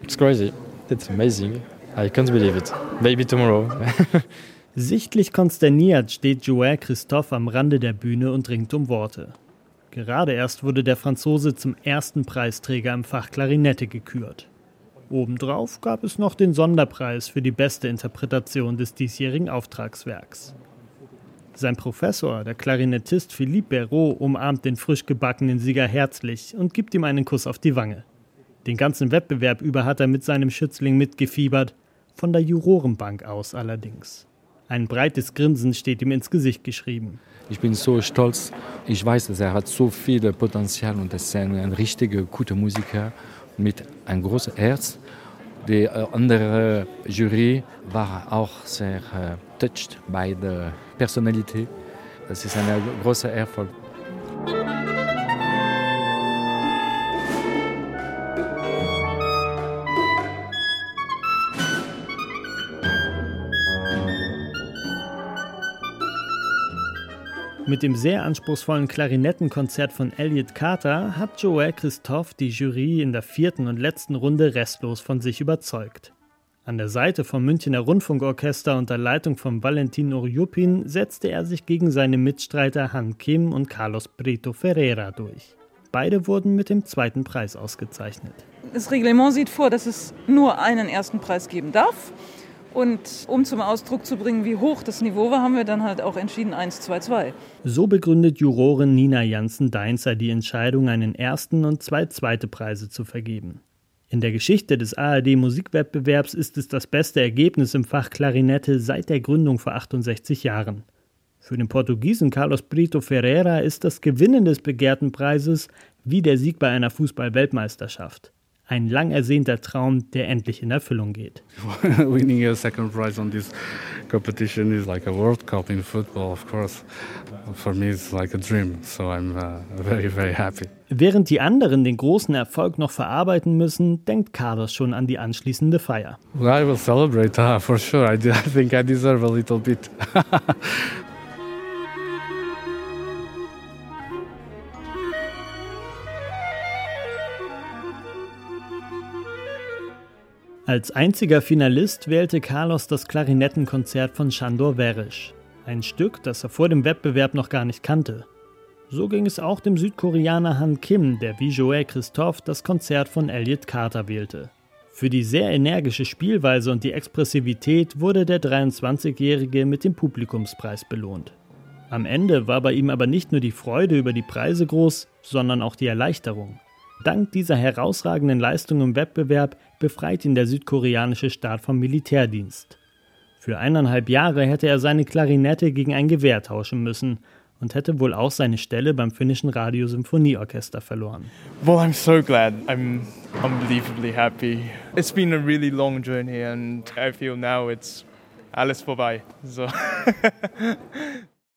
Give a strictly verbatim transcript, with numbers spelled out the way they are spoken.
It's crazy. It's amazing. I can't believe it. Maybe tomorrow. Sichtlich konsterniert steht Joël Christophe am Rande der Bühne und ringt um Worte. Gerade erst wurde der Franzose zum ersten Preisträger im Fach Klarinette gekürt. Obendrauf gab es noch den Sonderpreis für die beste Interpretation des diesjährigen Auftragswerks. Sein Professor, der Klarinettist Philippe Béraud, umarmt den frisch gebackenen Sieger herzlich und gibt ihm einen Kuss auf die Wange. Den ganzen Wettbewerb über hat er mit seinem Schützling mitgefiebert, von der Jurorenbank aus allerdings. Ein breites Grinsen steht ihm ins Gesicht geschrieben. Ich bin so stolz. Ich weiß, dass er hat so viel Potenzial und ist ein, ein richtiger, guter Musiker mit einem großen Herz. Die äh, andere Jury war auch sehr äh, touched bei der Personalität. Das ist ein großer Erfolg. Mit dem sehr anspruchsvollen Klarinettenkonzert von Elliott Carter hat Joël Christophe die Jury in der vierten und letzten Runde restlos von sich überzeugt. An der Seite vom Münchener Rundfunkorchester unter Leitung von Valentin Oriupin setzte er sich gegen seine Mitstreiter Han Kim und Carlos Brito Ferreira durch. Beide wurden mit dem zweiten Preis ausgezeichnet. Das Reglement sieht vor, dass es nur einen ersten Preis geben darf. Und um zum Ausdruck zu bringen, wie hoch das Niveau war, haben wir dann halt auch entschieden eins zwei zwei. So begründet Jurorin Nina Janssen-Deinzer die Entscheidung, einen ersten und zwei zweite Preise zu vergeben. In der Geschichte des A R D-Musikwettbewerbs ist es das beste Ergebnis im Fach Klarinette seit der Gründung vor achtundsechzig Jahren. Für den Portugiesen Carlos Brito Ferreira ist das Gewinnen des begehrten Preises wie der Sieg bei einer Fußball-Weltmeisterschaft. Ein lang ersehnter Traum, der endlich in Erfüllung geht. Winning a second prize on this competition is like a World Cup in football, of course. For me it's like a dream, so I'm uh, very, very happy. Während die anderen den großen Erfolg noch verarbeiten müssen, denkt Carlos schon an die anschließende Feier. Well, I will celebrate, uh, for sure. I, I think I deserve a little bit. Als einziger Finalist wählte Carlos das Klarinettenkonzert von Sándor Veres. Ein Stück, das er vor dem Wettbewerb noch gar nicht kannte. So ging es auch dem Südkoreaner Han Kim, der wie Joël Christophe das Konzert von Elliott Carter wählte. Für die sehr energische Spielweise und die Expressivität wurde der dreiundzwanzigjährige mit dem Publikumspreis belohnt. Am Ende war bei ihm aber nicht nur die Freude über die Preise groß, sondern auch die Erleichterung. Dank dieser herausragenden Leistung im Wettbewerb befreit ihn der südkoreanische Staat vom Militärdienst. Für eineinhalb Jahre hätte er seine Klarinette gegen ein Gewehr tauschen müssen und hätte wohl auch seine Stelle beim finnischen Radiosymphonieorchester verloren. Well, I'm so glad. I'm unbelievably happy. It's been a really long journey and I feel now it's alles vorbei. So